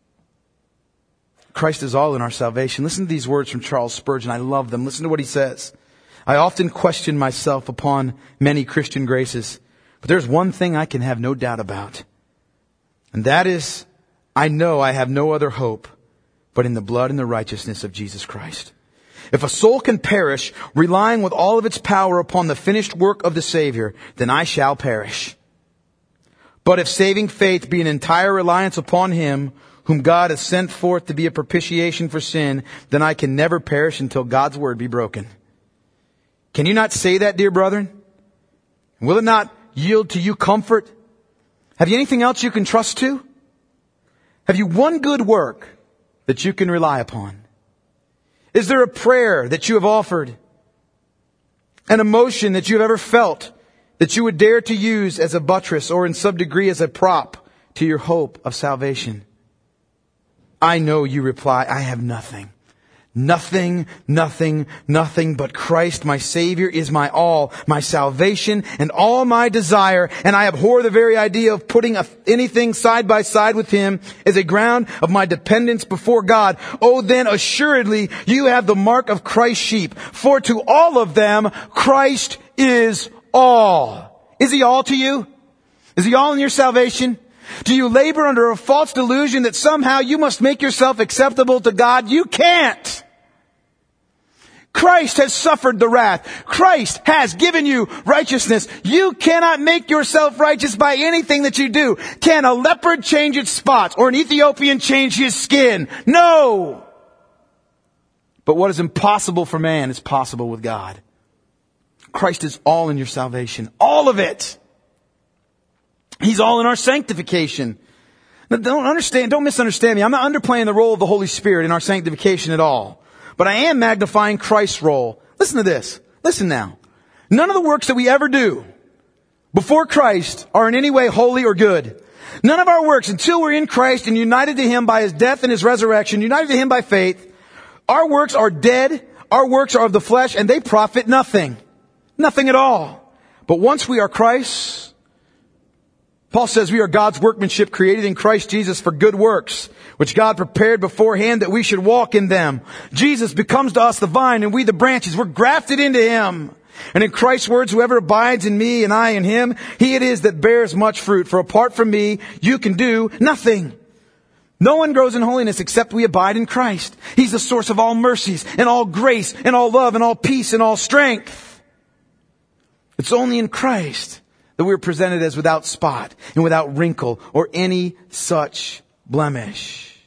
Christ is all in our salvation. Listen to these words from Charles Spurgeon. I love them. Listen to what he says. I often question myself upon many Christian graces, but there's one thing I can have no doubt about. And that is, I know I have no other hope but in the blood and the righteousness of Jesus Christ. If a soul can perish, relying with all of its power upon the finished work of the Savior, then I shall perish. But if saving faith be an entire reliance upon Him, whom God has sent forth to be a propitiation for sin, then I can never perish until God's word be broken. Can you not say that, dear brethren? Will it not yield to you comfort? Have you anything else you can trust to? Have you one good work that you can rely upon? Is there a prayer that you have offered? An emotion that you have ever felt that you would dare to use as a buttress or in some degree as a prop to your hope of salvation? I know you reply, I have nothing. Nothing, nothing, nothing but Christ, my Savior, is my all, my salvation, and all my desire, and I abhor the very idea of putting anything side by side with Him as a ground of my dependence before God. Oh, then assuredly you have the mark of Christ's sheep, for to all of them Christ is all. Is He all to you? Is He all in your salvation? Do you labor under a false delusion that somehow you must make yourself acceptable to God? You can't. Christ has suffered the wrath. Christ has given you righteousness. You cannot make yourself righteous by anything that you do. Can a leopard change its spots or an Ethiopian change his skin? No. But what is impossible for man is possible with God. Christ is all in your salvation. All of it. He's all in our sanctification. Now, don't understand, don't misunderstand me. I'm not underplaying the role of the Holy Spirit in our sanctification at all. But I am magnifying Christ's role. Listen to this. Listen now. None of the works that we ever do before Christ are in any way holy or good. None of our works, until we're in Christ and united to Him by His death and His resurrection, united to Him by faith, our works are dead, our works are of the flesh, and they profit nothing. Nothing at all. But once we are Christ's, Paul says we are God's workmanship created in Christ Jesus for good works, which God prepared beforehand that we should walk in them. Jesus becomes to us the vine and we the branches. We're grafted into Him. And in Christ's words, whoever abides in me and I in Him, he it is that bears much fruit. For apart from me, you can do nothing. No one grows in holiness except we abide in Christ. He's the source of all mercies and all grace and all love and all peace and all strength. It's only in Christ that we're presented as without spot and without wrinkle or any such blemish.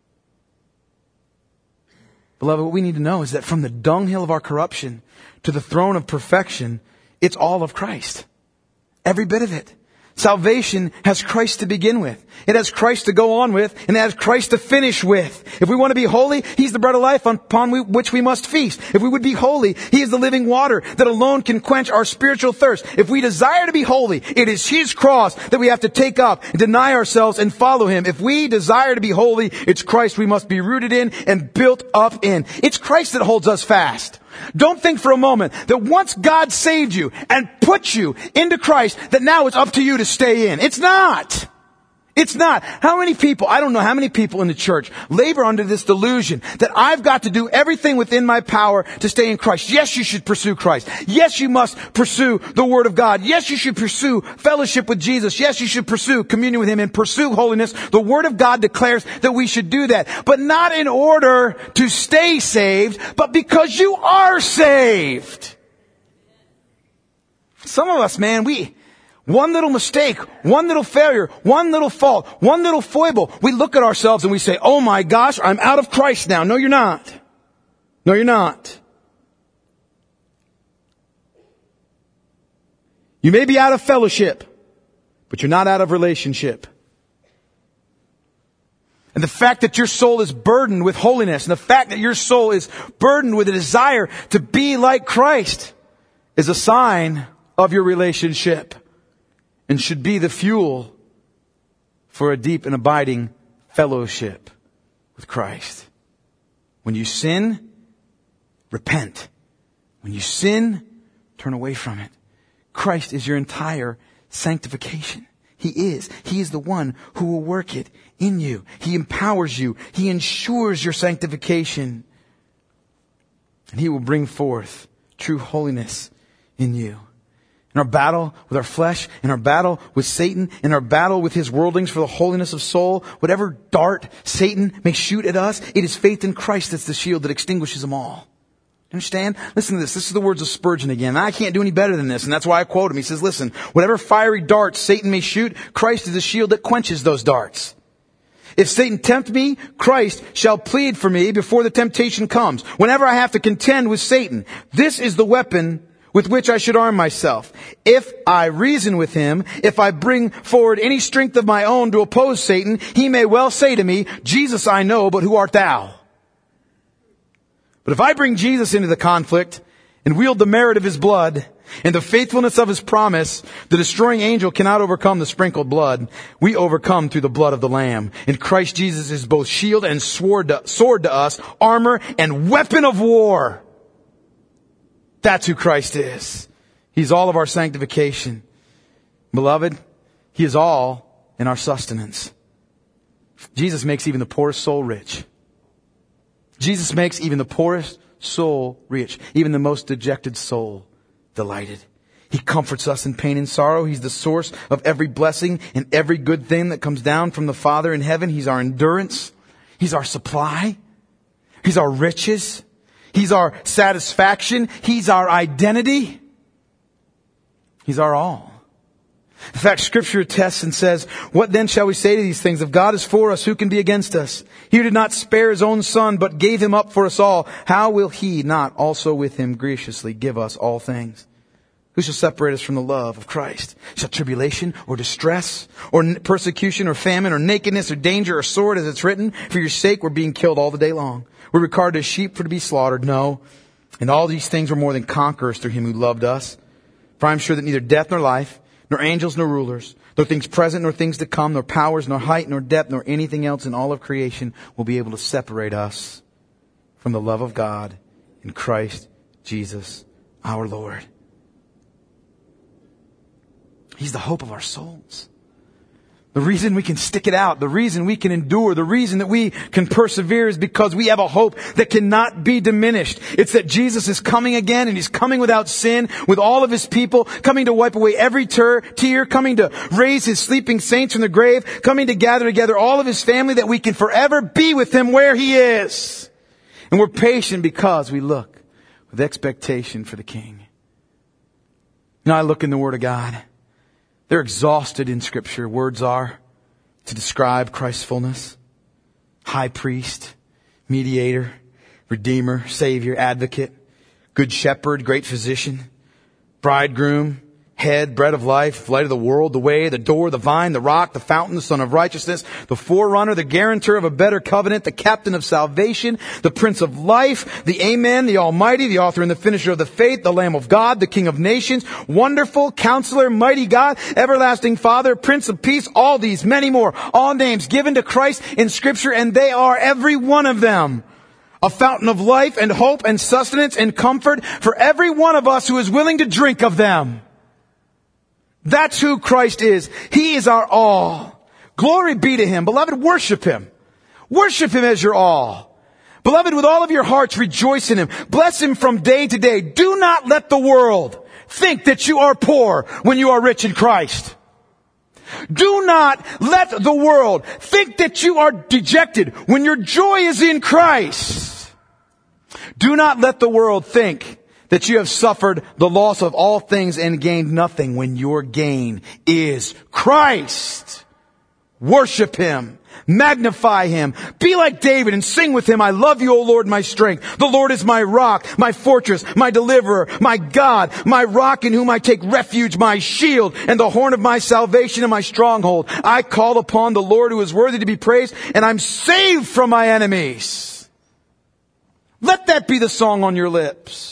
Beloved, what we need to know is that from the dunghill of our corruption to the throne of perfection, it's all of Christ. Every bit of it. Salvation has Christ to begin with. It has Christ to go on with, and it has Christ to finish with. If we want to be holy, He's the bread of life upon which we must feast. If we would be holy, He is the living water that alone can quench our spiritual thirst. If we desire to be holy, it is His cross that we have to take up and deny ourselves and follow Him. If we desire to be holy, it's Christ we must be rooted in and built up in. It's Christ that holds us fast. Don't think for a moment that once God saved you and put you into Christ, that now it's up to you to stay in. It's not. It's not. How many people, I don't know how many people in the church labor under this delusion that I've got to do everything within my power to stay in Christ. Yes, you should pursue Christ. Yes, you must pursue the Word of God. Yes, you should pursue fellowship with Jesus. Yes, you should pursue communion with Him and pursue holiness. The Word of God declares that we should do that. But not in order to stay saved, but because you are saved. Some of us, man, we... One little mistake, one little failure, one little fault, one little foible. We look at ourselves and we say, oh my gosh, I'm out of Christ now. No, you're not. No, you're not. You may be out of fellowship, but you're not out of relationship. And the fact that your soul is burdened with holiness and the fact that your soul is burdened with a desire to be like Christ is a sign of your relationship. And should be the fuel for a deep and abiding fellowship with Christ. When you sin, repent. When you sin, turn away from it. Christ is your entire sanctification. He is. He is the one who will work it in you. He empowers you. He ensures your sanctification. And He will bring forth true holiness in you. In our battle with our flesh, in our battle with Satan, in our battle with his worldlings for the holiness of soul, whatever dart Satan may shoot at us, it is faith in Christ that's the shield that extinguishes them all. Understand? Listen to this. This is the words of Spurgeon again. I can't do any better than this, and that's why I quote him. He says, listen, whatever fiery darts Satan may shoot, Christ is the shield that quenches those darts. If Satan tempt me, Christ shall plead for me before the temptation comes. Whenever I have to contend with Satan, this is the weapon with which I should arm myself. If I reason with him, if I bring forward any strength of my own to oppose Satan, he may well say to me, Jesus I know, but who art thou? But if I bring Jesus into the conflict and wield the merit of his blood and the faithfulness of his promise, the destroying angel cannot overcome the sprinkled blood. We overcome through the blood of the Lamb. And Christ Jesus is both shield and sword to, sword to us, armor and weapon of war. That's who Christ is. He's all of our sanctification. Beloved, He is all in our sustenance. Jesus makes even the poorest soul rich. Jesus makes even the poorest soul rich, even the most dejected soul delighted. He comforts us in pain and sorrow. He's the source of every blessing and every good thing that comes down from the Father in heaven. He's our endurance. He's our supply. He's our riches. He's our satisfaction. He's our identity. He's our all. In fact, Scripture attests and says, what then shall we say to these things? If God is for us, who can be against us? He who did not spare His own Son, but gave Him up for us all, how will He not also with Him graciously give us all things? Who shall separate us from the love of Christ? Shall tribulation or distress or persecution or famine or nakedness or danger or sword, as it's written? For your sake we're being killed all the day long. We're regarded as sheep for to be slaughtered. No. And all these things were more than conquerors through Him who loved us. For I am sure that neither death nor life, nor angels nor rulers, nor things present nor things to come, nor powers, nor height, nor depth, nor anything else in all of creation will be able to separate us from the love of God in Christ Jesus our Lord. He's the hope of our souls. The reason we can stick it out, the reason we can endure, the reason that we can persevere is because we have a hope that cannot be diminished. It's that Jesus is coming again, and He's coming without sin with all of His people, coming to wipe away every ter- tear, coming to raise His sleeping saints from the grave, coming to gather together all of His family that we can forever be with Him where He is. And we're patient because we look with expectation for the King. Now I look in the Word of God. They're exhausted in Scripture. Words are to describe Christ's fullness. High priest, mediator, redeemer, savior, advocate, good shepherd, great physician, bridegroom, head, bread of life, light of the world, the way, the door, the vine, the rock, the fountain, the son of righteousness, the forerunner, the guarantor of a better covenant, the captain of salvation, the prince of life, the amen, the almighty, the author and the finisher of the faith, the Lamb of God, the King of nations, wonderful counselor, mighty God, everlasting Father, Prince of peace, all these, many more, all names given to Christ in Scripture, and they are every one of them a fountain of life and hope and sustenance and comfort for every one of us who is willing to drink of them. That's who Christ is. He is our all. Glory be to Him. Beloved, worship Him. Worship Him as your all. Beloved, with all of your hearts, rejoice in Him. Bless Him from day to day. Do not let the world think that you are poor when you are rich in Christ. Do not let the world think that you are dejected when your joy is in Christ. Do not let the world think that you have suffered the loss of all things and gained nothing when your gain is Christ. Worship Him. Magnify Him. Be like David and sing with him. I love you, O Lord, my strength. The Lord is my rock, my fortress, my deliverer, my God, my rock in whom I take refuge, my shield and the horn of my salvation and my stronghold. I call upon the Lord who is worthy to be praised, and I'm saved from my enemies. Let that be the song on your lips.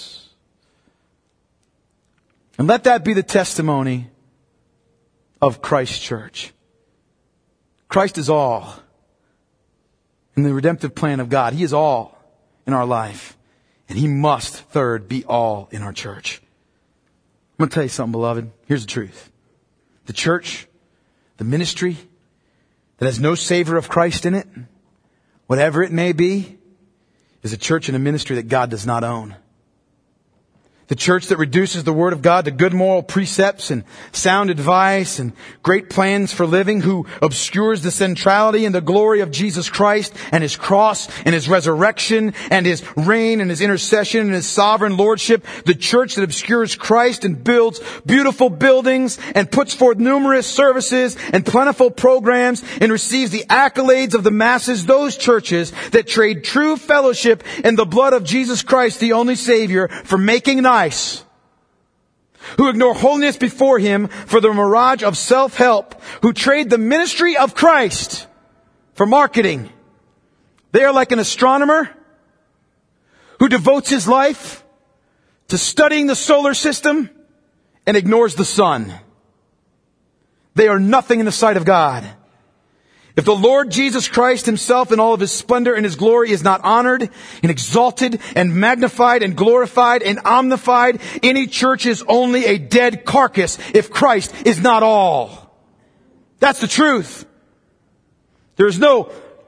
And let that be the testimony of Christ's church. Christ is all in the redemptive plan of God. He is all in our life. And He must, third, be all in our church. I'm going to tell you something, beloved. Here's the truth. The church, the ministry that has no savor of Christ in it, whatever it may be, is a church and a ministry that God does not own. The church that reduces the Word of God to good moral precepts and sound advice and great plans for living, who obscures the centrality and the glory of Jesus Christ and His cross and His resurrection and His reign and His intercession and His sovereign lordship. The church that obscures Christ and builds beautiful buildings and puts forth numerous services and plentiful programs and receives the accolades of the masses. Those churches that trade true fellowship in the blood of Jesus Christ, the only Savior, for making nice, who ignore holiness before Him for the mirage of self-help, who trade the ministry of Christ for marketing. They are like an astronomer who devotes his life to studying the solar system and ignores the sun. They are nothing in the sight of God. If the Lord Jesus Christ Himself in all of His splendor and His glory is not honored and exalted and magnified and glorified and omnified, any church is only a dead carcass if Christ is not all. That's the truth. There is no,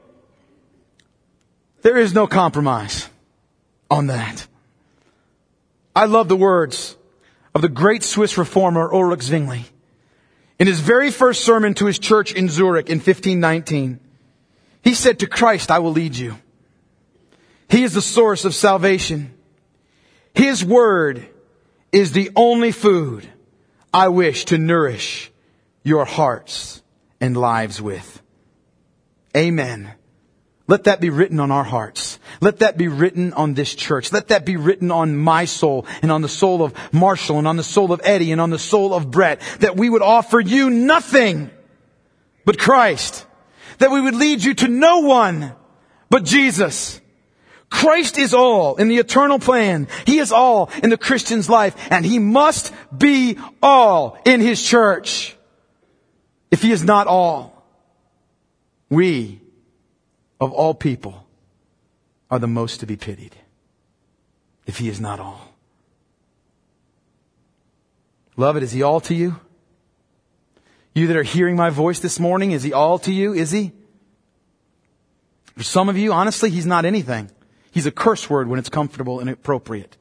there is no compromise on that. I love the words of the great Swiss reformer Ulrich Zwingli. In his very first sermon to his church in Zurich in fifteen nineteen, he said, "To Christ I will lead you. He is the source of salvation. His word is the only food I wish to nourish your hearts and lives with." Amen. Let that be written on our hearts. Let that be written on this church. Let that be written on my soul and on the soul of Marshall and on the soul of Eddie and on the soul of Brett. That we would offer you nothing but Christ. That we would lead you to no one but Jesus. Christ is all in the eternal plan. He is all in the Christian's life. And He must be all in His church. If He is not all, we of all people are the most to be pitied. If He is not all. Beloved, is He all to you? You that are hearing my voice this morning, is He all to you? Is He? For some of you, honestly, He's not anything. He's a curse word when it's comfortable and appropriate.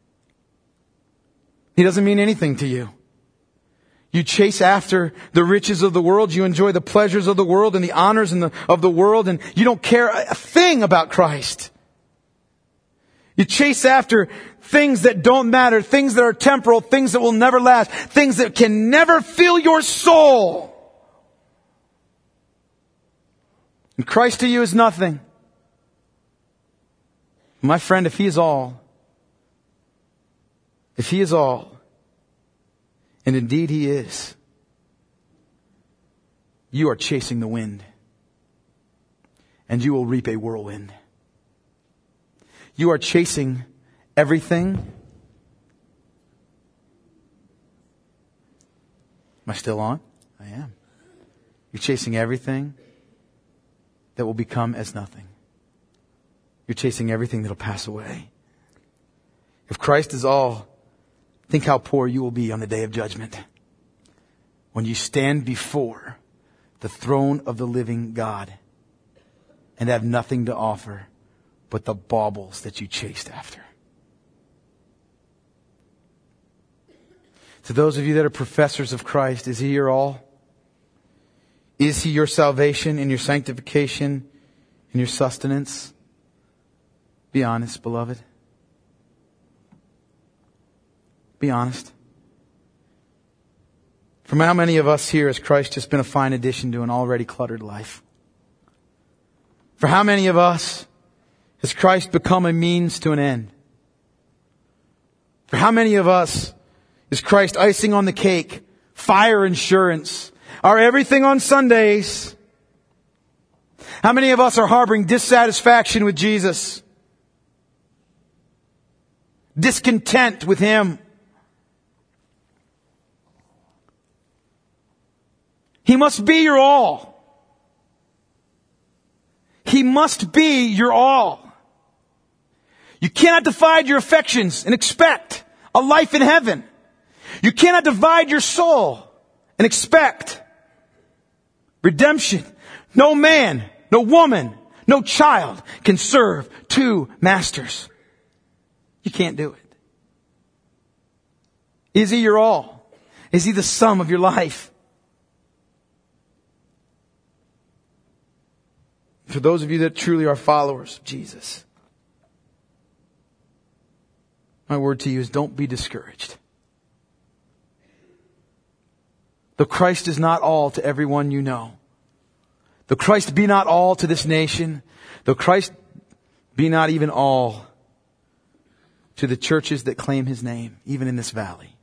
He doesn't mean anything to you. You chase after the riches of the world. You enjoy the pleasures of the world and the honors in the, of the world. And you don't care a thing about Christ. You chase after things that don't matter. Things that are temporal. Things that will never last. Things that can never fill your soul. And Christ to you is nothing. My friend, if He is all, if He is all, and indeed He is, you are chasing the wind. And you will reap a whirlwind. You are chasing everything. Am I still on? I am. You're chasing everything that will become as nothing. You're chasing everything that will pass away. If Christ is all, think how poor you will be on the day of judgment. When you stand before the throne of the living God and have nothing to offer but the baubles that you chased after. To those of you that are professors of Christ, is He your all? Is He your salvation and your sanctification and your sustenance? Be honest, beloved. Be honest. From how many of us here has Christ just been a fine addition to an already cluttered life? For how many of us has Christ become a means to an end? For how many of us is Christ icing on the cake, fire insurance, our everything on Sundays? How many of us are harboring dissatisfaction with Jesus? Discontent with Him? He must be your all. He must be your all. You cannot divide your affections and expect a life in heaven. You cannot divide your soul and expect redemption. No man, no woman, no child can serve two masters. You can't do it. Is He your all? Is He the sum of your life? For those of you that truly are followers of Jesus, my word to you is don't be discouraged. Though Christ is not all to everyone you know, though Christ be not all to this nation, though Christ be not even all to the churches that claim His name, even in this valley,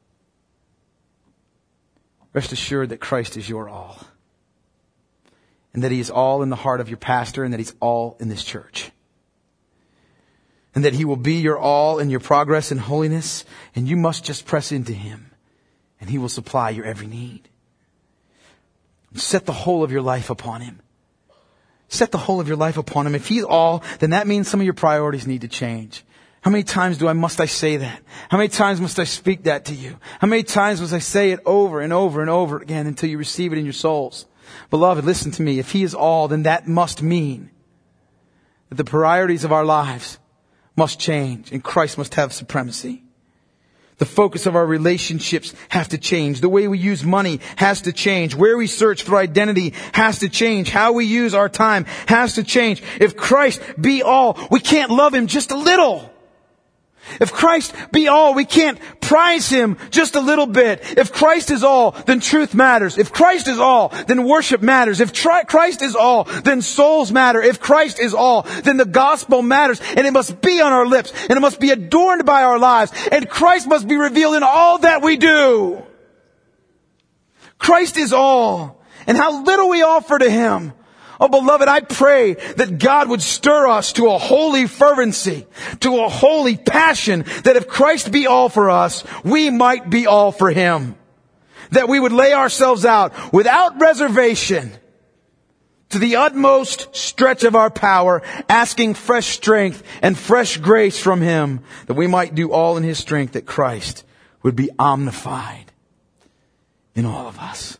rest assured that Christ is your all. And that He is all in the heart of your pastor, and that He's all in this church. And that He will be your all in your progress and holiness, and you must just press into Him, and He will supply your every need. Set the whole of your life upon Him. Set the whole of your life upon Him. If He's all, then that means some of your priorities need to change. How many times do I, must I say that? How many times must I speak that to you? How many times must I say it over and over and over again until you receive it in your souls? Beloved, listen to me. If He is all, then that must mean that the priorities of our lives must change and Christ must have supremacy. The focus of our relationships have to change. The way we use money has to change. Where we search for identity has to change. How we use our time has to change. If Christ be all, we can't love Him just a little. If Christ be all, we can't prize Him just a little bit. If Christ is all, then truth matters. If Christ is all, then worship matters. If tri- Christ is all, then souls matter. If Christ is all, then the gospel matters. And it must be on our lips. And it must be adorned by our lives. And Christ must be revealed in all that we do. Christ is all. And how little we offer to Him. Oh, beloved, I pray that God would stir us to a holy fervency, to a holy passion, that if Christ be all for us, we might be all for Him. That we would lay ourselves out without reservation to the utmost stretch of our power, asking fresh strength and fresh grace from Him, that we might do all in His strength, that Christ would be omnified in all of us.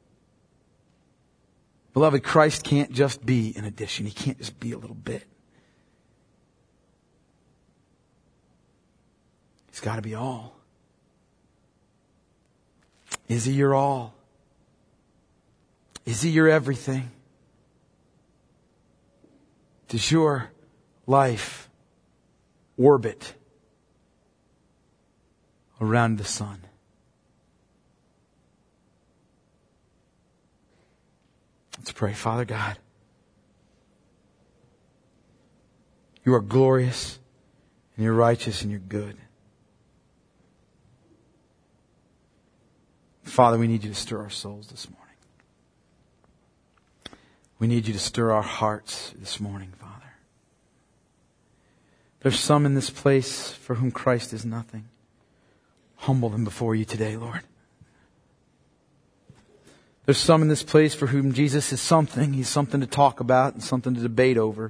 Beloved, Christ can't just be an addition. He can't just be a little bit. He's got to be all. Is He your all? Is He your everything? Does your life orbit around the sun? Let's pray. Father God, You are glorious, and You're righteous, and You're good. Father, we need You to stir our souls this morning. We need You to stir our hearts this morning, Father. There's some in this place for whom Christ is nothing. Humble them before You today, Lord. There's some in this place for whom Jesus is something. He's something to talk about and something to debate over.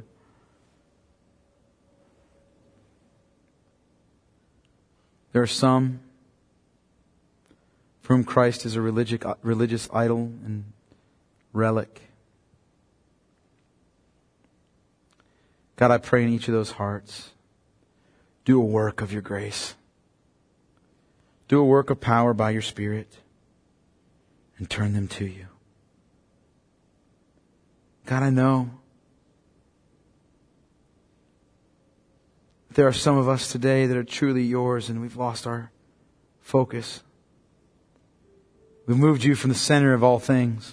There are some for whom Christ is a religious, religious idol and relic. God, I pray in each of those hearts, do a work of Your grace. Do a work of power by Your Spirit. And turn them to You. God, I know there are some of us today that are truly Yours and we've lost our focus. We've moved You from the center of all things.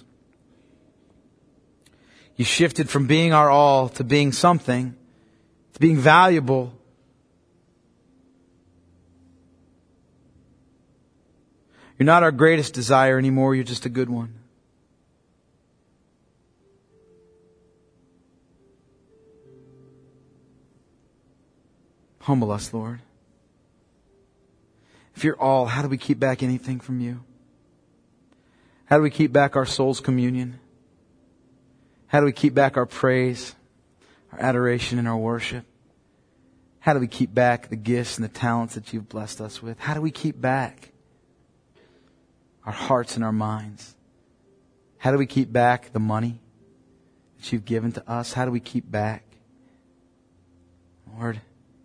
You shifted from being our all to being something, to being valuable. You're not our greatest desire anymore. You're just a good one. Humble us, Lord. If You're all, how do we keep back anything from You? How do we keep back our soul's communion? How do we keep back our praise, our adoration, and our worship? How do we keep back the gifts and the talents that you've blessed us with? How do we keep back our hearts and our minds? How do we keep back the money that you've given to us? How do we keep back, Lord,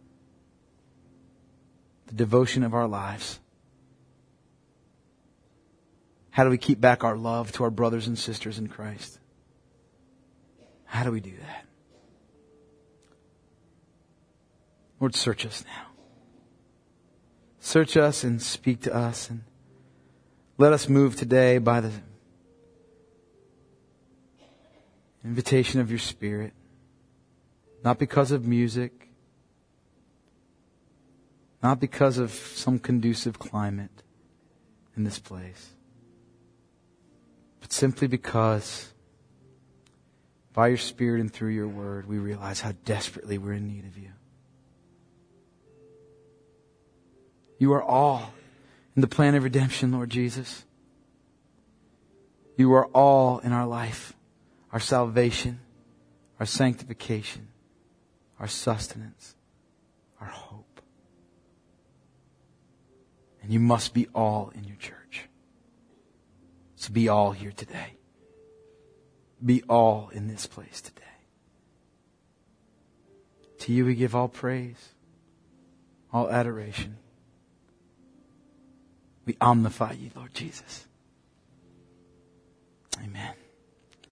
the devotion of our lives? How do we keep back our love to our brothers and sisters in Christ? How do we do that? Lord, search us now. Search us and speak to us, and let us move today by the invitation of your Spirit, not because of music, not because of some conducive climate in this place, but simply because by your Spirit and through your word, we realize how desperately we're in need of you. You are all in the plan of redemption, Lord Jesus. You are all in our life, our salvation, our sanctification, our sustenance, our hope. And you must be all in your church. So be all here today. Be all in this place today. To you we give all praise, all adoration. We omnify you, Lord Jesus. Amen.